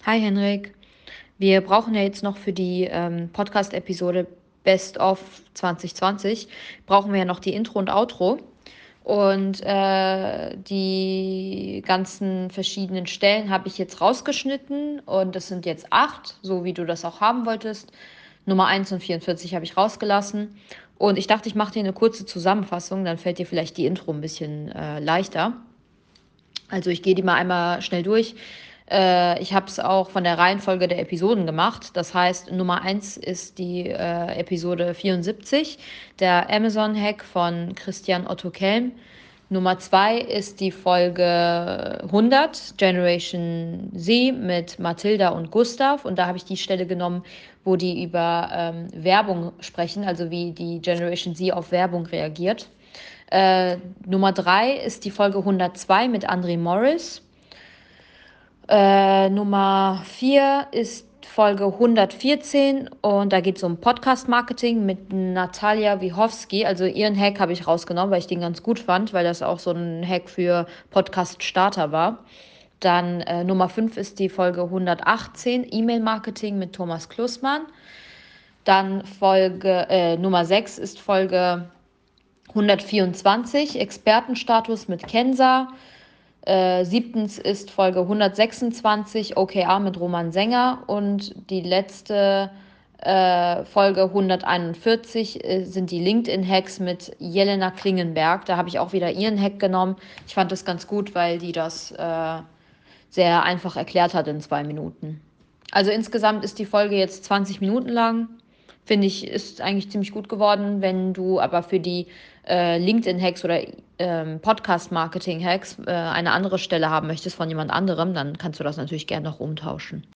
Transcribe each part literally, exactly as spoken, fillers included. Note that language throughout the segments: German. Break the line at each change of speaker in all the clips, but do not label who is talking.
Hi Henrik, wir brauchen ja jetzt noch für die ähm, Podcast-Episode Best of zwanzig zwanzig, brauchen wir ja noch die Intro und Outro und äh, die ganzen verschiedenen Stellen habe ich jetzt rausgeschnitten und das sind jetzt acht, so wie du das auch haben wolltest. Nummer eins und vierundvierzig habe ich rausgelassen und ich dachte, ich mache dir eine kurze Zusammenfassung, dann fällt dir vielleicht die Intro ein bisschen äh, leichter. Also ich gehe die mal einmal schnell durch. Äh, ich habe es auch von der Reihenfolge der Episoden gemacht. Das heißt, Nummer eins ist die äh, Episode vierundsiebzig, der Amazon-Hack von Christian Otto Kelm. Nummer zwei ist die Folge hundert, Generation Z mit Mathilda und Gustav. Und da habe ich die Stelle genommen, wo die über ähm, Werbung sprechen, also wie die Generation Z auf Werbung reagiert. Äh, Nummer drei ist die Folge hundertzwei mit André Morris. Äh, Nummer vier ist Folge hundertvierzehn und da geht es um Podcast-Marketing mit Natalia Wiechowski. Also ihren Hack habe ich rausgenommen, weil ich den ganz gut fand, weil das auch so ein Hack für Podcast-Starter war. Dann äh, Nummer fünf ist die Folge hundertachtzehn, E-Mail-Marketing mit Thomas Klussmann. Dann Folge äh, Nummer sechs ist Folge hundertvierundzwanzig, Expertenstatus mit Kensa. Äh, siebtens ist Folge hundertsechsundzwanzig, O K R mit Roman Sänger. Und die letzte äh, Folge hunderteinundvierzig äh, sind die LinkedIn-Hacks mit Jelena Klingenberg. Da habe ich auch wieder ihren Hack genommen. Ich fand das ganz gut, weil die das äh, sehr einfach erklärt hat in zwei Minuten. Also insgesamt ist die Folge jetzt zwanzig Minuten lang. Finde ich, ist eigentlich ziemlich gut geworden. Wenn du aber für die äh, LinkedIn-Hacks oder ähm, Podcast-Marketing-Hacks äh, eine andere Stelle haben möchtest von jemand anderem, dann kannst du das natürlich gerne noch umtauschen.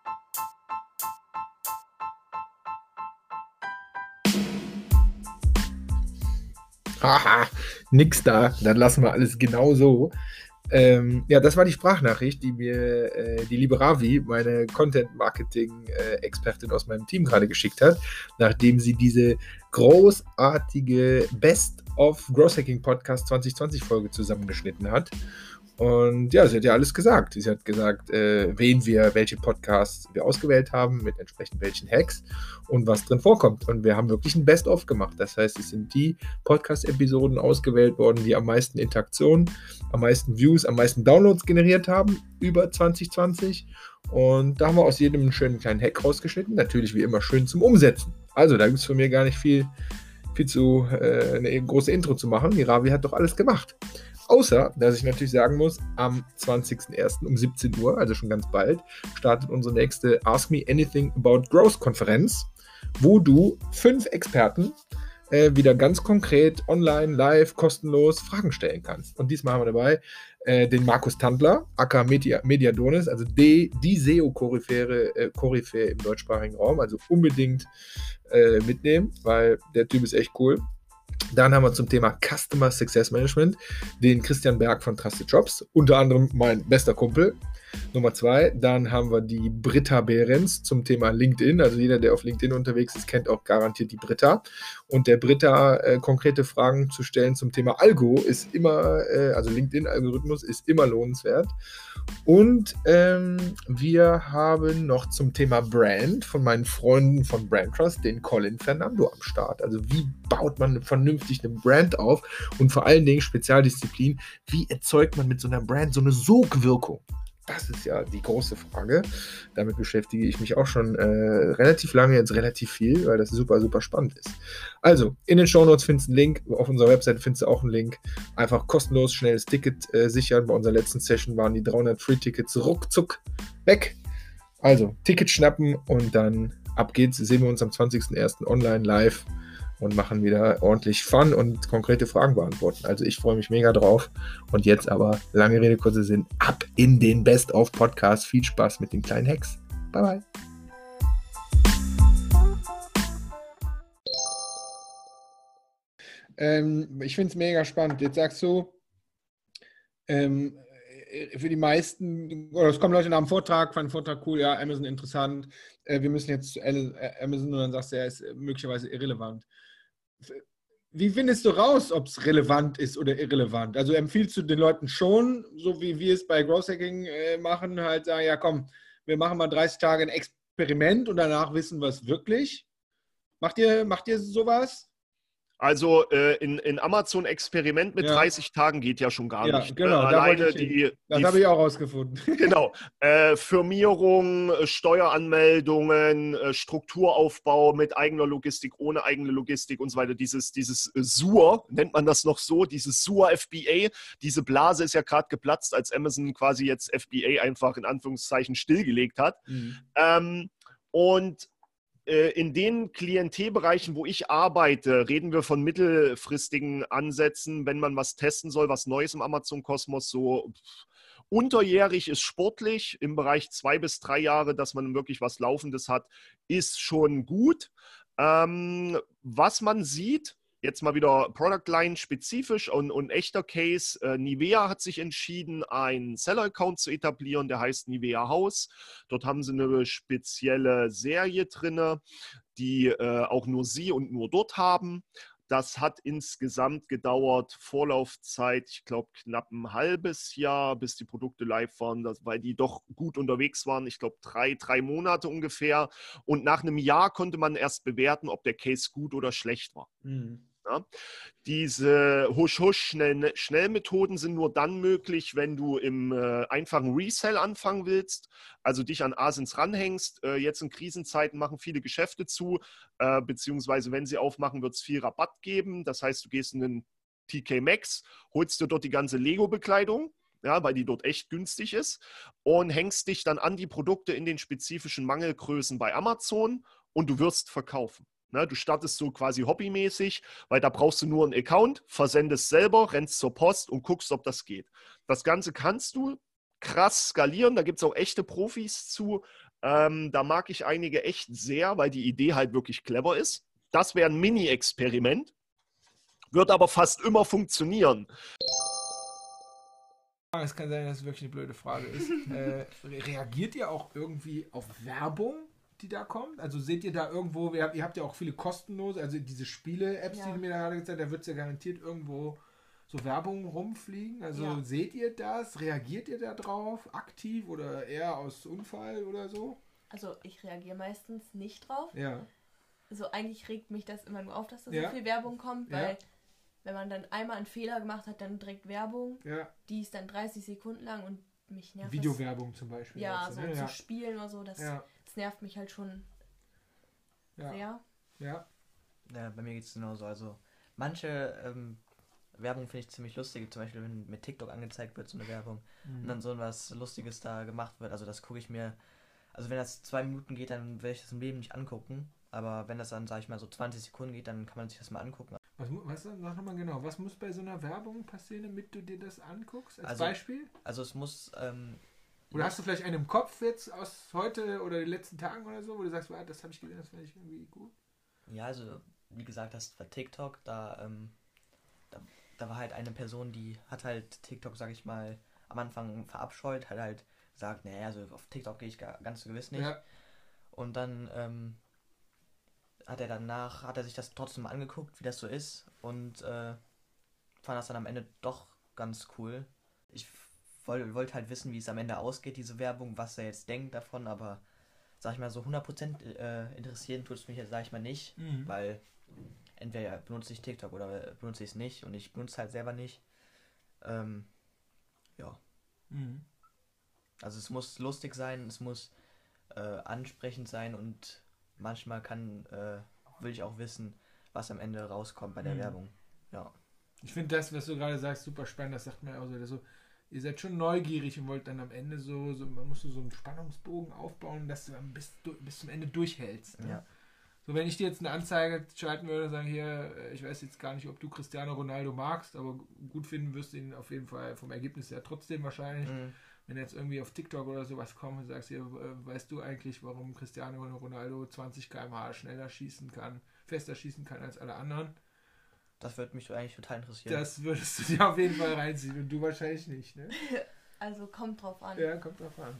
Haha, nix da. Dann lassen wir alles genau so. Ähm, ja, das war die Sprachnachricht, die mir äh, die liebe Ravi, meine Content-Marketing-Expertin aus meinem Team, gerade geschickt hat, nachdem sie diese großartige Best of Growth Hacking Podcast zwanzig zwanzig Folge zusammengeschnitten hat. Und ja, sie hat ja alles gesagt. Sie hat gesagt, äh, wen wir, welche Podcasts wir ausgewählt haben, mit entsprechend welchen Hacks und was drin vorkommt. Und wir haben wirklich ein Best-of gemacht. Das heißt, es sind die Podcast-Episoden ausgewählt worden, die am meisten Interaktionen, am meisten Views, am meisten Downloads generiert haben über zwanzig zwanzig. Und da haben wir aus jedem einen schönen kleinen Hack rausgeschnitten. Natürlich wie immer schön zum Umsetzen. Also da gibt es von mir gar nicht viel, viel zu, äh, eine große Intro zu machen. Die Ravi hat doch alles gemacht. Außer, dass ich natürlich sagen muss, am zwanzigsten ersten um siebzehn Uhr, also schon ganz bald, startet unsere nächste Ask Me Anything About Growth Konferenz, wo du fünf Experten äh, wieder ganz konkret online, live, kostenlos Fragen stellen kannst. Und diesmal haben wir dabei äh, den Markus Tandler, aka Media, Mediadonis, also die, die S E O-Koryphäe äh, Koryphäe im deutschsprachigen Raum, also unbedingt äh, mitnehmen, weil der Typ ist echt cool. Dann haben wir zum Thema Customer Success Management den Christian Berg von Trusted Jobs, unter anderem mein bester Kumpel. Nummer zwei, dann haben wir die Britta Behrens zum Thema LinkedIn. Also jeder, der auf LinkedIn unterwegs ist, kennt auch garantiert die Britta. Und der Britta äh, konkrete Fragen zu stellen zum Thema Algo ist immer, äh, also LinkedIn-Algorithmus ist immer lohnenswert. Und ähm, wir haben noch zum Thema Brand von meinen Freunden von Brand Trust den Colin Fernando am Start. Also wie baut man vernünftig eine Brand auf und vor allen Dingen Spezialdisziplin, wie erzeugt man mit so einer Brand so eine Sogwirkung? Das ist ja die große Frage. Damit beschäftige ich mich auch schon äh, relativ lange, jetzt relativ viel, weil das super, super spannend ist. Also, in den Shownotes findest du einen Link, auf unserer Webseite findest du auch einen Link. Einfach kostenlos, schnelles Ticket äh, sichern. Bei unserer letzten Session waren die dreihundert Free-Tickets ruckzuck weg. Also, Ticket schnappen und dann ab geht's. Sehen wir uns am zwanzigsten ersten online live und machen wieder ordentlich Fun und konkrete Fragen beantworten. Also ich freue mich mega drauf. Und jetzt aber, lange Rede, kurzer Sinn, ab in den Best-of-Podcast. Viel Spaß mit den kleinen Hacks. Bye, bye. Ähm, ich finde es mega spannend. Jetzt sagst du, ähm, für die meisten, oder es kommen Leute nach dem Vortrag, fanden den Vortrag cool, ja, Amazon interessant, äh, wir müssen jetzt zu Amazon und dann sagst du, er ist möglicherweise irrelevant. Wie findest du raus, ob es relevant ist oder irrelevant? Also empfiehlst du den Leuten schon, so wie wir es bei Growth Hacking äh, machen, halt sagen, ja komm, wir machen mal dreißig Tage ein Experiment und danach wissen wir es wirklich. Macht ihr, macht ihr sowas?
Also äh, in, in Amazon Experiment mit
Ja.
dreißig Tagen geht ja schon gar
Ja,
nicht.
genau,
Äh,
da wollte
alleine
ich hin.
die,
Das
die
habe ich auch rausgefunden.
Genau. Äh, Firmierung, äh, Steueranmeldungen, äh, Strukturaufbau mit eigener Logistik, ohne eigene Logistik und so weiter. Dieses, dieses äh, S U R, nennt man das noch so, dieses S U R F B A, diese Blase ist ja gerade geplatzt, als Amazon quasi jetzt F B A einfach in Anführungszeichen stillgelegt hat.
Mhm.
Ähm, und in den Klientelbereichen, wo ich arbeite, reden wir von mittelfristigen Ansätzen, wenn man was testen soll, was Neues im Amazon-Kosmos, so unterjährig ist sportlich, im Bereich zwei bis drei Jahre, dass man wirklich was Laufendes hat, ist schon gut. Ähm, was man sieht, jetzt mal wieder Product Line spezifisch und, und echter Case. Äh, Nivea hat sich entschieden, einen Seller-Account zu etablieren, der heißt Nivea House. Dort haben sie eine spezielle Serie drin, die äh, auch nur sie und nur dort haben. Das hat insgesamt gedauert, Vorlaufzeit, ich glaube knapp ein halbes Jahr, bis die Produkte live waren, das, weil die doch gut unterwegs waren. Ich glaube drei, drei Monate ungefähr. Und nach einem Jahr konnte man erst bewerten, ob der Case gut oder schlecht war.
Mhm.
Ja. Diese Husch-Husch-Schnell-Schnellmethoden sind nur dann möglich, wenn du im äh, einfachen Resell anfangen willst, also dich an Asins ranhängst. Äh, jetzt in Krisenzeiten machen viele Geschäfte zu, äh, beziehungsweise wenn sie aufmachen, wird es viel Rabatt geben. Das heißt, du gehst in den T K Maxx, holst dir dort die ganze Lego-Bekleidung, ja, weil die dort echt günstig ist, und hängst dich dann an die Produkte in den spezifischen Mangelgrößen bei Amazon und du wirst verkaufen. Ne, du startest so quasi hobbymäßig, weil da brauchst du nur einen Account, versendest selber, rennst zur Post und guckst, ob das geht. Das Ganze kannst du krass skalieren, da gibt es auch echte Profis zu. Ähm, da mag ich einige echt sehr, weil die Idee halt wirklich clever ist. Das wäre ein Mini-Experiment, wird aber fast immer funktionieren.
Es kann sein, dass es wirklich eine blöde Frage ist. äh, reagiert ihr auch irgendwie auf Werbung, die da kommt? Also seht ihr da irgendwo, ihr habt, ihr habt ja auch viele kostenlose, also diese Spiele-Apps, ja, die du mir da gerade gezeigt hast, da wird es ja garantiert irgendwo so Werbung rumfliegen. Also ja, seht ihr das? Reagiert ihr da drauf? Aktiv oder eher aus Unfall oder so?
Also ich reagiere meistens nicht drauf.
Ja.
Also eigentlich regt mich das immer nur auf, dass da
ja.
so viel Werbung kommt, weil
ja.
wenn man dann einmal einen Fehler gemacht hat, dann direkt Werbung,
ja.
die ist dann dreißig Sekunden lang und mich nervt
Videowerbung
das,
zum Beispiel.
Ja,
jetzt,
so
ne?
zu
ja.
spielen oder so, das,
ja.
das nervt mich halt schon
ja.
sehr.
Ja.
Ja, bei mir geht es genauso. Also manche ähm, Werbung finde ich ziemlich lustig, zum Beispiel wenn mit TikTok angezeigt wird, so eine Werbung, mhm. und dann so was Lustiges da gemacht wird. Also das gucke ich mir, also wenn das zwei Minuten geht, dann werde ich das im Leben nicht angucken. Aber wenn das dann, sag ich mal, so zwanzig Sekunden geht, dann kann man sich das mal angucken.
Was, was sag nochmal genau, was muss bei so einer Werbung passieren, damit du dir das anguckst, als
also,
Beispiel?
Also es muss... Ähm,
oder hast du vielleicht einen im Kopf jetzt aus heute oder den letzten Tagen oder so, wo du sagst, ah, das habe ich gesehen, das fand ich irgendwie gut?
Ja, also wie gesagt, das war TikTok, da, ähm, da, da war halt eine Person, die hat halt TikTok, sag ich mal, am Anfang verabscheut, hat halt gesagt, naja, also auf TikTok gehe ich gar, ganz gewiss nicht. Ja. Und dann ähm, hat er danach, hat er sich das trotzdem angeguckt, wie das so ist, und äh, fand das dann am Ende doch ganz cool. Ich wollte wollt halt wissen, wie es am Ende ausgeht, diese Werbung, was er jetzt denkt davon, aber sag ich mal, so hundert Prozent äh, interessieren tut es mich jetzt, sag ich mal, nicht, mhm. weil entweder benutze ich TikTok oder benutze ich es nicht, und ich benutze es halt selber nicht. Ähm, ja. Mhm. Also es muss lustig sein, es muss äh, ansprechend sein, und manchmal kann, äh, will ich auch wissen, was am Ende rauskommt bei der mhm. Werbung. Ja.
Ich finde das, was du gerade sagst, super spannend. Das sagt mir auch so, so, ihr seid schon neugierig und wollt dann am Ende so, so man muss so einen Spannungsbogen aufbauen, dass du dann bis, bis zum Ende durchhältst. Ne?
Ja.
So, wenn ich dir jetzt eine Anzeige schalten würde und sagen, hier, ich weiß jetzt gar nicht, ob du Cristiano Ronaldo magst, aber gut finden wirst du ihn auf jeden Fall vom Ergebnis her trotzdem wahrscheinlich. Mhm. Wenn jetzt irgendwie auf TikTok oder sowas kommt und sagst, hier, weißt du eigentlich, warum Cristiano Ronaldo zwanzig Kilometer pro Stunde schneller schießen kann, fester schießen kann als alle anderen?
Das würde mich eigentlich total interessieren.
Das würdest du dir auf jeden Fall reinziehen und du wahrscheinlich nicht, ne?
Also kommt drauf an.
Ja, kommt drauf an.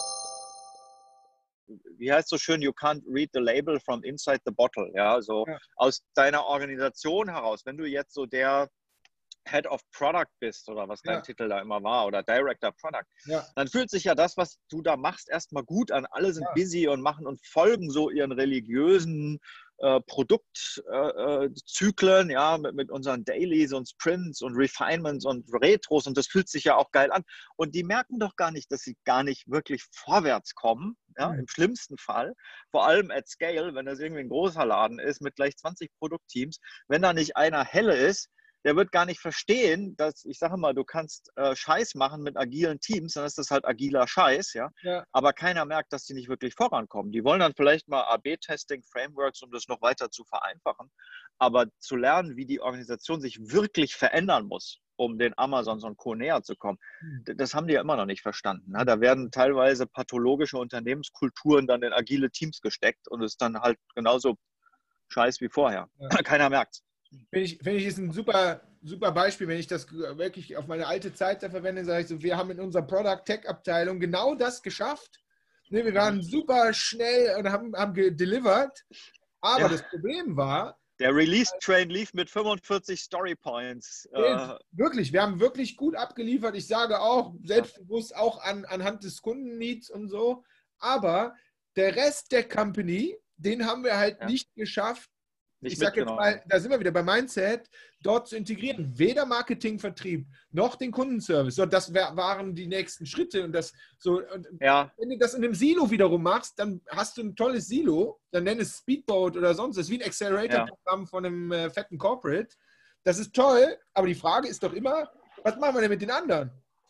Wie heißt so schön, you can't read the label from inside the bottle. Ja, so ja. Aus deiner Organisation heraus, wenn du jetzt so der Head of Product bist oder was dein
Ja.
Titel da immer war oder Director Product,
Ja.
dann fühlt sich ja das, was du da machst, erstmal gut an. Alle sind
Ja.
busy und machen und folgen so ihren religiösen äh, Produktzyklen, äh, ja, mit, mit unseren Dailies und Sprints und Refinements und Retros und das fühlt sich ja auch geil an. Und die merken doch gar nicht, dass sie gar nicht wirklich vorwärts kommen, ja,
Mhm.
im schlimmsten Fall. Vor allem at Scale, wenn das irgendwie ein großer Laden ist mit gleich zwanzig Produktteams, wenn da nicht einer helle ist, der wird gar nicht verstehen, dass, ich sage mal, du kannst äh, Scheiß machen mit agilen Teams, dann ist das halt agiler Scheiß, ja.
Ja.
Aber keiner merkt, dass die nicht wirklich vorankommen. Die wollen dann vielleicht mal A B Testing, Frameworks, um das noch weiter zu vereinfachen. Aber zu lernen, wie die Organisation sich wirklich verändern muss, um den Amazons und Co. näher zu kommen, d- das haben die ja immer noch nicht verstanden. Ne? Da werden teilweise pathologische Unternehmenskulturen dann in agile Teams gesteckt und es ist dann halt genauso Scheiß wie vorher.
Ja.
Keiner merkt.
Finde ich, finde ich, ist ein super, super Beispiel, wenn ich das wirklich auf meine alte Zeit da verwende, sage ich so, wir haben in unserer Product-Tech-Abteilung genau das geschafft. Ne, wir waren super schnell und haben, haben gedelivered, aber
Ja.
das Problem war,
Der Release-Train lief mit fünfundvierzig Story-Points.
nee,
Äh,
wirklich, wir haben wirklich gut abgeliefert. Ich sage auch, selbstbewusst auch an, anhand des Kundenneeds und so, aber der Rest der Company, den haben wir halt
Ja.
nicht geschafft,
nicht
ich sage jetzt
mitgenommen.
mal, da sind wir wieder bei Mindset, dort zu integrieren. Weder Marketing, Vertrieb, noch den Kundenservice. So, das wär, waren die nächsten Schritte. Und das so, und
Ja,
wenn du das in einem Silo wiederum machst, dann hast du ein tolles Silo, dann nenn es Speedboat oder sonst was, wie ein Accelerator-Programm von einem äh, fetten Corporate. Das ist toll, aber die Frage ist doch immer, was machen wir denn mit den anderen?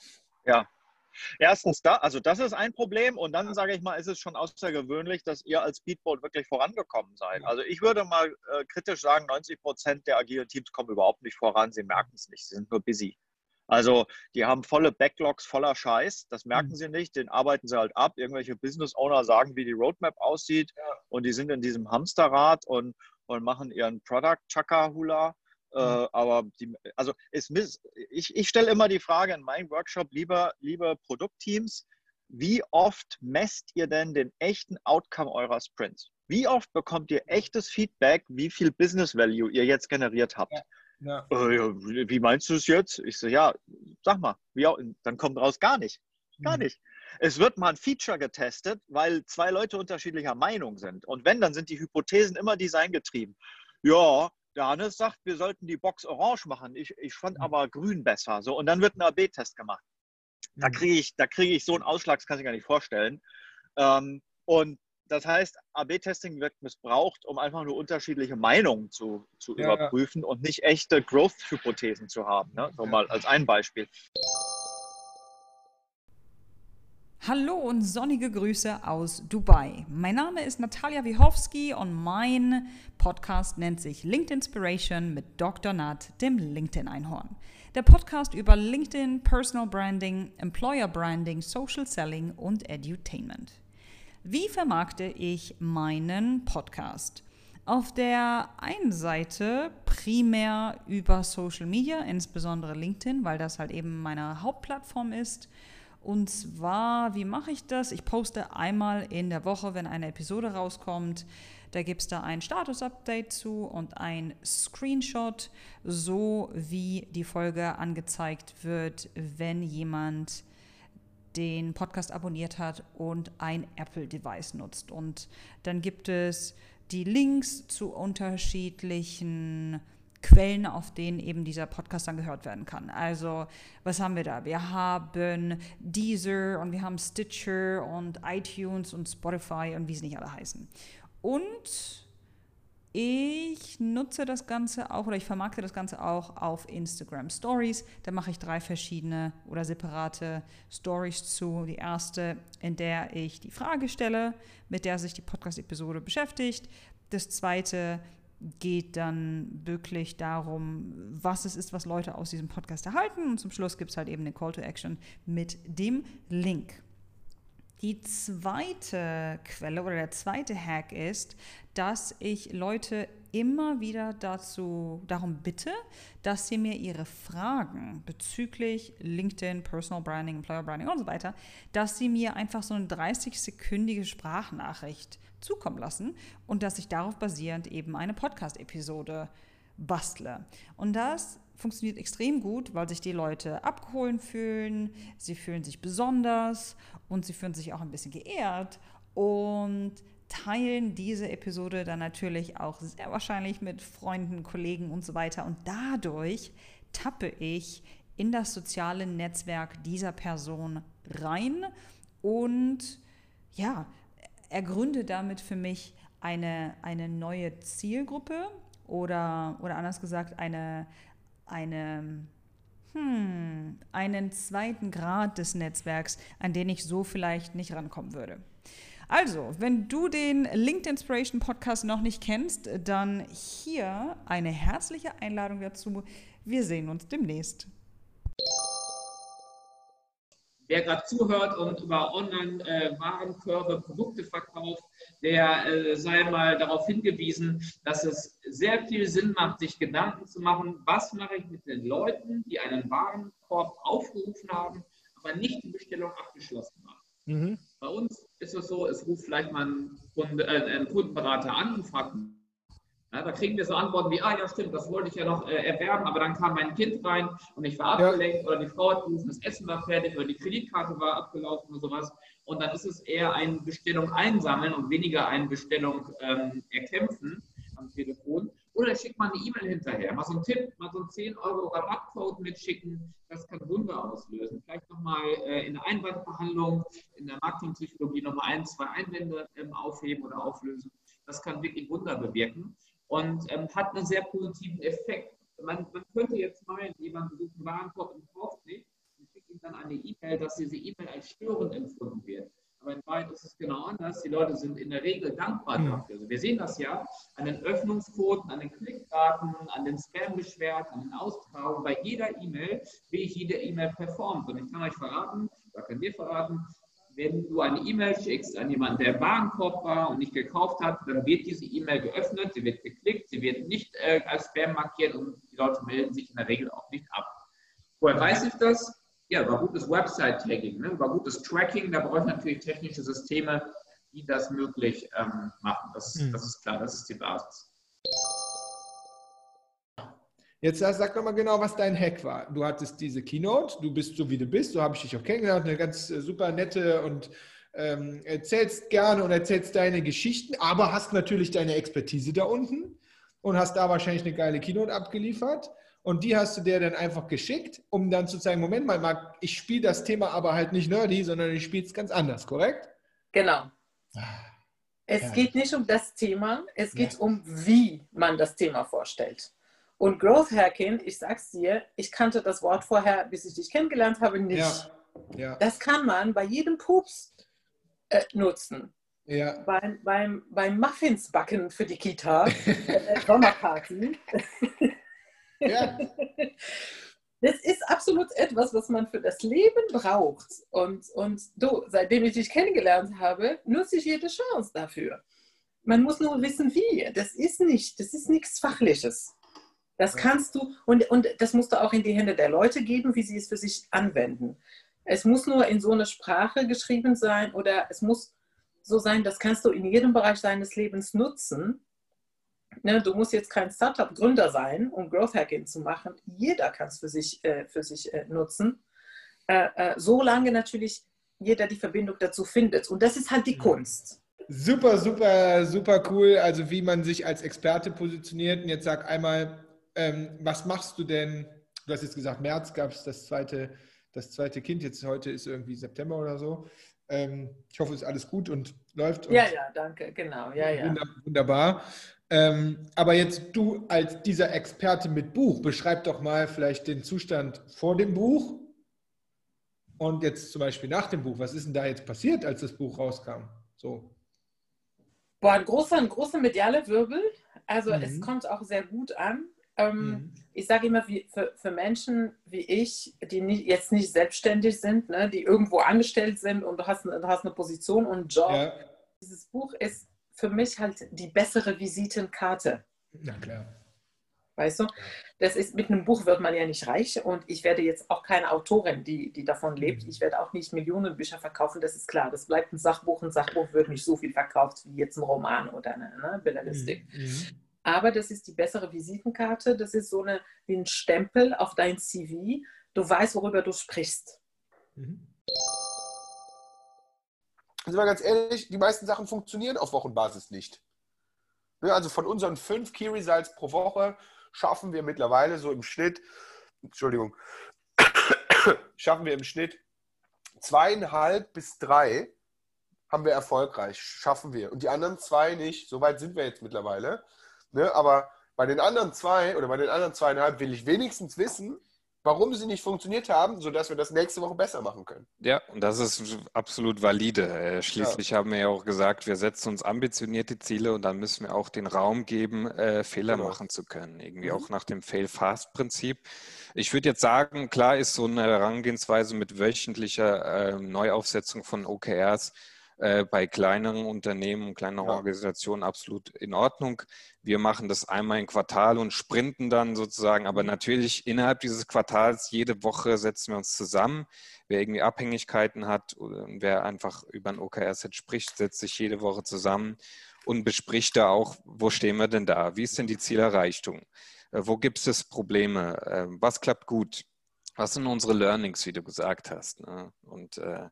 ja. Erstens, da, also das ist ein Problem und dann sage ich mal, ist es schon außergewöhnlich, dass ihr als Speedboat wirklich vorangekommen seid. Also ich würde mal äh, kritisch sagen, neunzig Prozent der agilen Teams kommen überhaupt nicht voran, sie merken es nicht, sie sind nur busy. Also die haben volle Backlogs voller Scheiß, das merken
Mhm.
sie nicht, den arbeiten sie halt ab. Irgendwelche Business Owner sagen, wie die Roadmap aussieht und die sind in diesem Hamsterrad und, und machen ihren Product Chaka-Hula. Äh, aber die, also es, miss- ich, ich stelle immer die Frage in meinem Workshop, lieber, liebe Produktteams, wie oft messt ihr denn den echten Outcome eurer Sprints? Wie oft bekommt ihr echtes Feedback, wie viel Business Value ihr jetzt generiert habt?
Ja.
Äh, ja, wie wie meinst du es jetzt? Ich so, ja, sag mal, wie, au- dann kommt raus gar nicht. Gar
Mhm.
nicht. Es wird mal ein Feature getestet, weil zwei Leute unterschiedlicher Meinung sind. Und wenn, dann sind die Hypothesen immer designgetrieben. Ja, der Hannes sagt, wir sollten die Box orange machen. Ich, ich fand aber grün besser. So, und dann wird ein A B Test gemacht. Da
Mhm.
kriege ich, da kriege ich so einen Ausschlag, das kann ich gar nicht vorstellen. Ähm, und das heißt, A B Testing wird missbraucht, um einfach nur unterschiedliche Meinungen zu, zu
Ja, ja.
überprüfen und nicht echte Growth-Hypothesen zu haben. Ne? So
Ja.
mal als ein Beispiel.
Hallo und sonnige Grüße aus Dubai. Mein Name ist Natalia Wiechowski und mein Podcast nennt sich LinkedInspiration mit Doktor Nat, dem LinkedIn-Einhorn. Der Podcast über LinkedIn, Personal Branding, Employer Branding, Social Selling und Edutainment. Wie vermarkte ich meinen Podcast? Auf der einen Seite primär über Social Media, insbesondere LinkedIn, weil das halt eben meine Hauptplattform ist. Und zwar, wie mache ich das? Ich poste einmal in der Woche, wenn eine Episode rauskommt. Da gibt es da ein Status-Update zu und ein Screenshot, so wie die Folge angezeigt wird, wenn jemand den Podcast abonniert hat und ein Apple-Device nutzt. Und dann gibt es die Links zu unterschiedlichen Quellen, auf denen eben dieser Podcast dann gehört werden kann. Also, was haben wir da? Wir haben Deezer und wir haben Stitcher und iTunes und Spotify und wie sie nicht alle heißen. Und ich nutze das Ganze auch oder ich vermarkte das Ganze auch auf Instagram Stories. Da mache ich drei verschiedene oder separate Stories zu. Die erste, in der ich die Frage stelle, mit der sich die Podcast-Episode beschäftigt. Das zweite geht dann wirklich darum, was es ist, was Leute aus diesem Podcast erhalten. Und zum Schluss gibt es halt eben eine Call to Action mit dem Link. Die zweite Quelle oder der zweite Hack ist, dass ich Leute immer wieder dazu, darum bitte, dass sie mir ihre Fragen bezüglich LinkedIn, Personal Branding, Employer Branding und so weiter, dass sie mir einfach so eine dreißig-sekündige Sprachnachricht zukommen lassen und dass ich darauf basierend eben eine Podcast-Episode bastle. Und das funktioniert extrem gut, weil sich die Leute abgeholt fühlen, sie fühlen sich besonders und sie fühlen sich auch ein bisschen geehrt und teilen diese Episode dann natürlich auch sehr wahrscheinlich mit Freunden, Kollegen und so weiter. Und dadurch tappe ich in das soziale Netzwerk dieser Person rein und ja, ergründe damit für mich eine, eine neue Zielgruppe oder, oder anders gesagt eine, eine, hm, einen zweiten Grad des Netzwerks, an den ich so vielleicht nicht rankommen würde. Also, wenn du den LinkedInspiration Podcast noch nicht kennst, dann hier eine herzliche Einladung dazu. Wir sehen uns demnächst.
Wer gerade zuhört und über Online-Warenkörbe äh, Produkte verkauft, der äh, sei mal darauf hingewiesen, dass es sehr viel Sinn macht, sich Gedanken zu machen, was mache ich mit den Leuten, die einen Warenkorb aufgerufen haben, aber nicht die Bestellung abgeschlossen haben. Mhm. Bei uns ist es so, es ruft vielleicht mal ein, Kunde, äh, ein Kundenberater an und fragt, ja, da kriegen wir so Antworten wie, ah ja stimmt, das wollte ich ja noch äh, erwerben, aber dann kam mein Kind rein und ich war abgelenkt ja. Oder die Frau hat gerufen, das Essen war fertig oder die Kreditkarte war abgelaufen oder sowas. Und dann ist es eher eine Bestellung einsammeln und weniger eine Bestellung ähm, erkämpfen am Telefon. Oder schickt mal eine E-Mail hinterher, mal so einen Tipp, mal so einen zehn Euro Rabattcode mitschicken, das kann Wunder auslösen. Vielleicht nochmal äh, in der Einwandbehandlung, in der Marketingpsychologie nochmal ein, zwei Einwände ähm, aufheben oder auflösen. Das kann wirklich Wunder bewirken und ähm, hat einen sehr positiven Effekt. Man, man könnte jetzt meinen, jemand besucht einen Warenkorb und kauft nicht und schickt ihm dann eine E-Mail, dass diese E-Mail als störend empfunden wird. Aber in Wahrheit ist es genau anders. Die Leute sind in der Regel dankbar dafür. Also wir sehen das ja an den Öffnungsquoten, an den Klickraten, an den Spam-Beschwerden, an den Austragungen. Bei jeder E-Mail, wie ich jede E-Mail performt. Und ich kann euch verraten, oder kann dir verraten, wenn du eine E-Mail schickst an jemanden, der im Warenkorb war und nicht gekauft hat, dann wird diese E-Mail geöffnet, sie wird geklickt, sie wird nicht äh, als Spam markiert und die Leute melden sich in der Regel auch nicht ab. Woher weiß ich das? Ja, über gutes Website-Tagging, ne? Über gutes Tracking, da brauche ich natürlich technische Systeme, die das möglich ähm, machen. Das, mhm. das ist klar, das ist die Basis.
Jetzt sag doch mal genau, was dein Hack war. Du hattest diese Keynote, du bist so wie du bist, so habe ich dich auch kennengelernt, eine ganz äh, super nette und ähm, erzählst gerne und erzählst deine Geschichten, aber hast natürlich deine Expertise da unten und hast da wahrscheinlich eine geile Keynote abgeliefert. Und die hast du dir dann einfach geschickt, um dann zu sagen, Moment mal, Marc, ich spiele das Thema aber halt nicht nerdy, sondern ich spiele es ganz anders, korrekt?
Genau. Es ja. geht nicht um das Thema, es geht ja. um, wie man das Thema vorstellt. Und Growth Hacking, ich sag's dir, ich kannte das Wort vorher, bis ich dich kennengelernt habe, nicht. Ja. Ja. Das kann man bei jedem Pups äh, nutzen. Ja. Beim, beim, beim Muffinsbacken für die Kita, äh, Sommerparty. Ja. Das ist absolut etwas, was man für das Leben braucht. Und, und du, seitdem ich dich kennengelernt habe, nutze ich jede Chance dafür. Man muss nur wissen, wie. Das ist nicht, das ist nichts Fachliches. Das kannst du, und, und das musst du auch in die Hände der Leute geben, wie sie es für sich anwenden. Es muss nur in so eine Sprache geschrieben sein oder es muss so sein, das kannst du in jedem Bereich deines Lebens nutzen. Ne, du musst jetzt kein Startup-Gründer sein, um Growth Hacking zu machen. Jeder kann es für sich, äh, für sich äh, nutzen. Äh, äh, solange natürlich jeder die Verbindung dazu findet. Und das ist halt die Kunst.
Super, super, super cool. Also wie man sich als Experte positioniert. Und jetzt sag einmal, ähm, was machst du denn? Du hast jetzt gesagt, März gab es das zweite, das zweite Kind. Jetzt heute ist irgendwie September oder so. Ähm, ich hoffe, es ist alles gut und läuft. Und
ja, ja, danke. Genau. Ja, ja.
Wunderbar. Ähm, aber jetzt du als dieser Experte mit Buch, beschreib doch mal vielleicht den Zustand vor dem Buch und jetzt zum Beispiel nach dem Buch. Was ist denn da jetzt passiert, als das Buch rauskam? So.
Boah, ein großer, ein großer medialer Wirbel. Also mhm. es kommt auch sehr gut an. Ähm, mhm. Ich sage immer, wie, für, für Menschen wie ich, die nicht, jetzt nicht selbstständig sind, ne, die irgendwo angestellt sind und du hast, du hast eine Position und einen Job. Ja. Dieses Buch ist für mich halt die bessere Visitenkarte.
Na klar.
Weißt du? Das ist, mit einem Buch wird man ja nicht reich und ich werde jetzt auch keine Autorin, die, die davon lebt. Ich werde auch nicht Millionen Bücher verkaufen, das ist klar. Das bleibt ein Sachbuch. Ein Sachbuch wird nicht so viel verkauft wie jetzt ein Roman oder eine ne, Belletristik. Mhm. aber das ist die bessere Visitenkarte. Das ist so eine, wie ein Stempel auf dein C V. Du weißt, worüber du sprichst.
Mhm. Also mal ganz ehrlich, die meisten Sachen funktionieren auf Wochenbasis nicht. Also von unseren fünf Key Results pro Woche schaffen wir mittlerweile so im Schnitt, Entschuldigung, schaffen wir im Schnitt zweieinhalb bis drei haben wir erfolgreich, schaffen wir. Und die anderen zwei nicht. So weit sind wir jetzt mittlerweile. Ne? Aber bei den anderen zwei oder bei den anderen zweieinhalb will ich wenigstens wissen, warum sie nicht funktioniert haben, sodass wir das nächste Woche besser machen können.
Ja, und das ist absolut valide. Schließlich ja. haben wir ja auch gesagt, wir setzen uns ambitionierte Ziele und dann müssen wir auch den Raum geben, äh, Fehler genau. machen zu können. Irgendwie mhm. auch nach dem Fail-Fast-Prinzip. Ich würde jetzt sagen, klar ist so eine Herangehensweise mit wöchentlicher äh, Neuaufsetzung von O K Rs äh, bei kleineren Unternehmen, kleineren ja. Organisationen absolut in Ordnung. Wir machen das einmal im Quartal und sprinten dann sozusagen, aber natürlich innerhalb dieses Quartals, jede Woche setzen wir uns zusammen. Wer irgendwie Abhängigkeiten hat oder wer einfach über ein O K R-Set spricht, setzt sich jede Woche zusammen und bespricht da auch, wo stehen wir denn da? Wie ist denn die Zielerreichung? Äh, wo gibt es Probleme? Äh, was klappt gut? Was sind unsere Learnings, wie du gesagt hast? Ne? Und äh,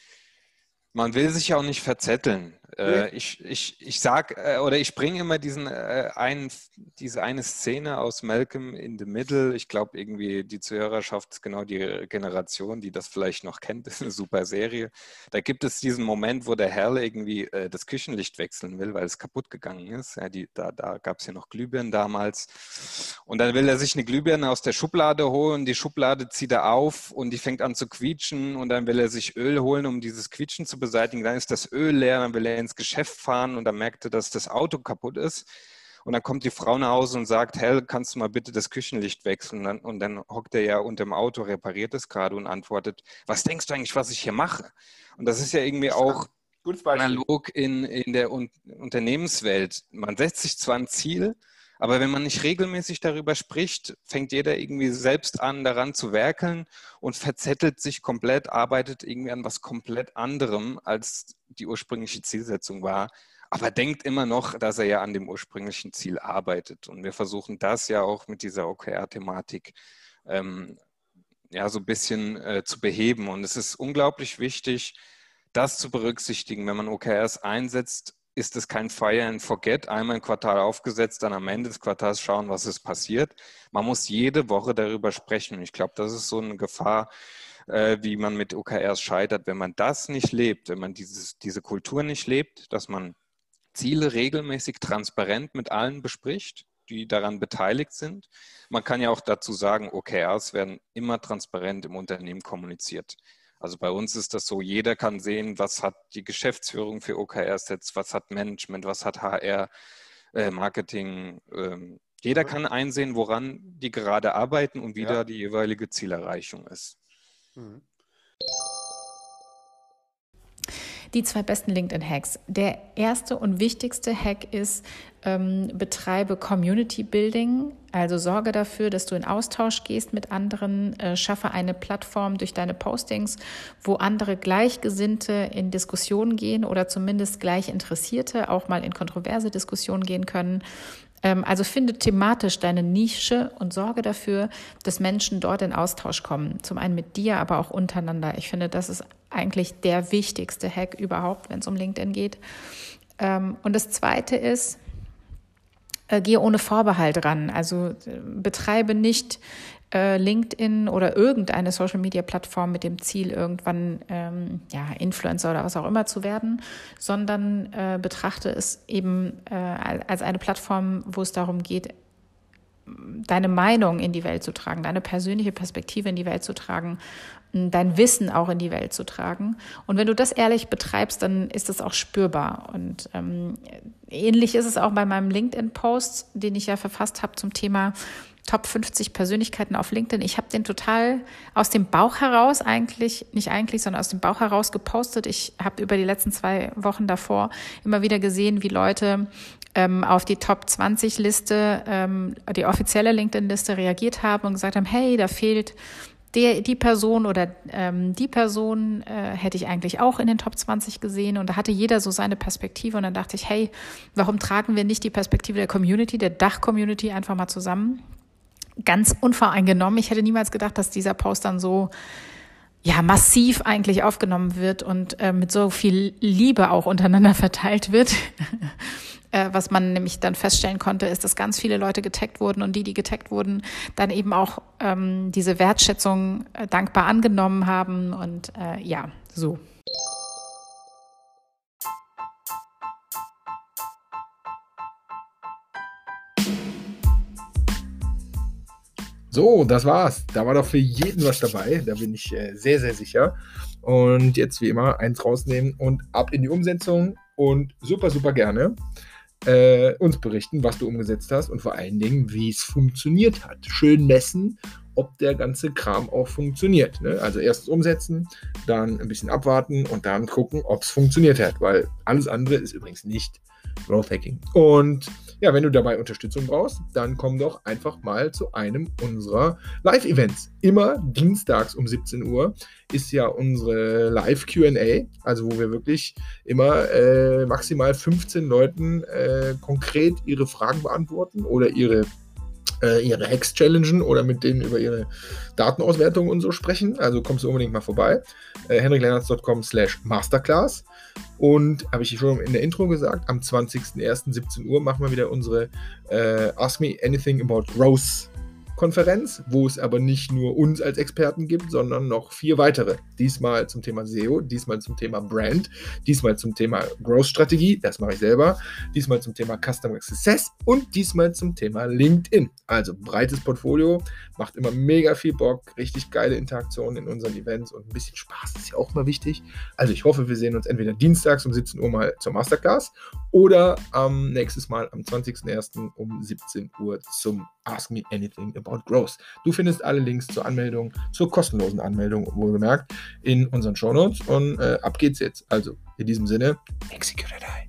man will sich ja auch nicht verzetteln. Äh, ich ich, ich sag äh, oder ich bringe immer diesen äh, einen, diese eine Szene aus Malcolm in the Middle. Ich glaube irgendwie die Zuhörerschaft ist genau die Generation, die das vielleicht noch kennt. Das ist eine super Serie. Da gibt es diesen Moment, wo der Hal irgendwie äh, das Küchenlicht wechseln will, weil es kaputt gegangen ist. Ja, die, da da gab es ja noch Glühbirnen damals. Und dann will er sich eine Glühbirne aus der Schublade holen. Die Schublade zieht er auf und die fängt an zu quietschen. Und dann will er sich Öl holen, um dieses Quietschen zu beseitigen. Dann ist das Öl leer, dann will er ins Geschäft fahren und dann merkt er, dass das Auto kaputt ist. Und dann kommt die Frau nach Hause und sagt, Hal, kannst du mal bitte das Küchenlicht wechseln? Und dann, und dann hockt er ja unter dem Auto, repariert es gerade und antwortet, was denkst du eigentlich, was ich hier mache? Und das ist ja irgendwie auch analog in, in der Un- Unternehmenswelt. Man setzt sich zwar ein Ziel, aber wenn man nicht regelmäßig darüber spricht, fängt jeder irgendwie selbst an, daran zu werkeln und verzettelt sich komplett, arbeitet irgendwie an was komplett anderem, als die ursprüngliche Zielsetzung war, aber denkt immer noch, dass er ja an dem ursprünglichen Ziel arbeitet. Und wir versuchen das ja auch mit dieser O K R-Thematik ähm, ja, so ein bisschen äh, zu beheben. Und es ist unglaublich wichtig, das zu berücksichtigen, wenn man O K Rs einsetzt, ist es kein Fire and Forget, einmal im Quartal aufgesetzt, dann am Ende des Quartals schauen, was ist passiert. Man muss jede Woche darüber sprechen. Und ich glaube, das ist so eine Gefahr, äh, wie man mit O K Rs scheitert. Wenn man das nicht lebt, wenn man dieses, diese Kultur nicht lebt, dass man Ziele regelmäßig transparent mit allen bespricht, die daran beteiligt sind. Man kann ja auch dazu sagen, O K Rs werden immer transparent im Unternehmen kommuniziert. Also bei uns ist das so, jeder kann sehen, was hat die Geschäftsführung für O K R-Sets, was hat Management, was hat H R, äh, Marketing. Ähm, jeder mhm. kann einsehen, woran die gerade arbeiten und wie ja. da die jeweilige Zielerreichung ist. Mhm.
Die zwei besten LinkedIn-Hacks. Der erste und wichtigste Hack ist, ähm, betreibe Community Building, also sorge dafür, dass du in Austausch gehst mit anderen, äh, schaffe eine Plattform durch deine Postings, wo andere Gleichgesinnte in Diskussionen gehen oder zumindest Gleichinteressierte auch mal in kontroverse Diskussionen gehen können. Also finde thematisch deine Nische und sorge dafür, dass Menschen dort in Austausch kommen. Zum einen mit dir, aber auch untereinander. Ich finde, das ist eigentlich der wichtigste Hack überhaupt, wenn es um LinkedIn geht. Und das Zweite ist, gehe ohne Vorbehalt ran. Also betreibe nicht LinkedIn oder irgendeine Social-Media-Plattform mit dem Ziel, irgendwann ähm, ja, Influencer oder was auch immer zu werden, sondern äh, betrachte es eben äh, als eine Plattform, wo es darum geht, deine Meinung in die Welt zu tragen, deine persönliche Perspektive in die Welt zu tragen, dein Wissen auch in die Welt zu tragen. Und wenn du das ehrlich betreibst, dann ist das auch spürbar. Und ähm, ähnlich ist es auch bei meinem LinkedIn-Post, den ich ja verfasst habe zum Thema Top fünfzig Persönlichkeiten auf LinkedIn. Ich habe den total aus dem Bauch heraus eigentlich, nicht eigentlich, sondern aus dem Bauch heraus gepostet. Ich habe über die letzten zwei Wochen davor immer wieder gesehen, wie Leute ähm, auf die Top zwanzig Liste, ähm, die offizielle LinkedIn-Liste reagiert haben und gesagt haben, hey, da fehlt
der, die Person oder ähm, die Person äh, hätte ich eigentlich auch in den Top zwanzig gesehen. Und da hatte jeder so seine Perspektive. Und dann dachte ich, hey, warum tragen wir nicht die Perspektive der Community, der Dach-Community einfach mal zusammen? Ganz unvoreingenommen. Ich hätte niemals gedacht, dass dieser Post dann so ja massiv eigentlich aufgenommen wird und äh, mit so viel Liebe auch untereinander verteilt wird. äh, was man nämlich dann feststellen konnte, ist, dass ganz viele Leute getaggt wurden und die, die getaggt wurden, dann eben auch ähm, diese Wertschätzung äh, dankbar angenommen haben und äh, ja, so.
So, das war's. Da war doch für jeden was dabei. Da bin ich äh, sehr, sehr sicher. Und jetzt wie immer eins rausnehmen und ab in die Umsetzung und super, super gerne äh, uns berichten, was du umgesetzt hast und vor allen Dingen, wie es funktioniert hat. Schön messen, ob der ganze Kram auch funktioniert. Ne? Also erst umsetzen, dann ein bisschen abwarten und dann gucken, ob es funktioniert hat, weil alles andere ist übrigens nicht Growth Hacking. Und ja, wenn du dabei Unterstützung brauchst, dann komm doch einfach mal zu einem unserer Live-Events. Immer dienstags um siebzehn Uhr ist ja unsere Live-Q and A, also wo wir wirklich immer äh, maximal fünfzehn Leuten äh, konkret ihre Fragen beantworten oder ihre ihre Hacks challengen oder mit denen über ihre Datenauswertung und so sprechen. Also kommst du unbedingt mal vorbei. Äh, henriklennertz punkt com slash masterclass. Und habe ich schon in der Intro gesagt, am zwanzigsten ersten siebzehn Uhr machen wir wieder unsere äh, Ask Me Anything About Growth Konferenz, wo es aber nicht nur uns als Experten gibt, sondern noch vier weitere. Diesmal zum Thema S E O, diesmal zum Thema Brand, diesmal zum Thema Growth-Strategie, das mache ich selber, diesmal zum Thema Customer Success und diesmal zum Thema LinkedIn. Also breites Portfolio, macht immer mega viel Bock, richtig geile Interaktionen in unseren Events und ein bisschen Spaß ist ja auch mal wichtig. Also ich hoffe, wir sehen uns entweder dienstags um siebzehn Uhr mal zur Masterclass oder am ähm, nächstes Mal am zwanzigsten ersten um siebzehn Uhr zum Ask Me Anything About Growth. Du findest alle Links zur Anmeldung, zur kostenlosen Anmeldung, wohlgemerkt, in unseren Shownotes und äh, ab geht's jetzt. Also in diesem Sinne, execute it.